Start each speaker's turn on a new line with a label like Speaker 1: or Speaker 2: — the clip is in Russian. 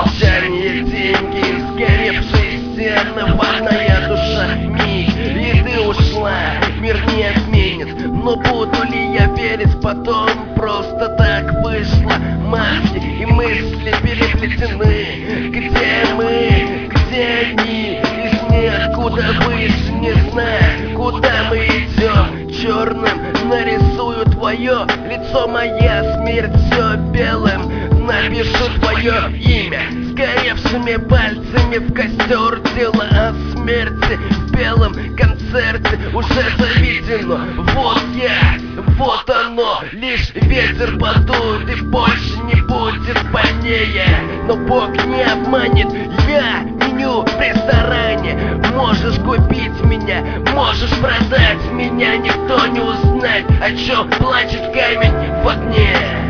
Speaker 1: Молчание, деньги, сгоревшие стены, ватная душа, миг, и ты ушла. Мир не отменит, но буду ли я верить потом? Просто так вышло. Маски и мысли переплетены. Где мы, где они? Из ниоткуда выше, не знаю, куда мы идем. Черным нарисую твое лицо, моя смерть все белым. Напишу твое имя сгоревшими пальцами в костер. Дело о смерти в белом концерте уже заведено. Вот я, вот оно, лишь ветер подует и больше не будет больнее. Но Бог не обманет, я меню в ресторане. Можешь купить меня, можешь продать меня, никто не узнает, о чем плачет камень в окне.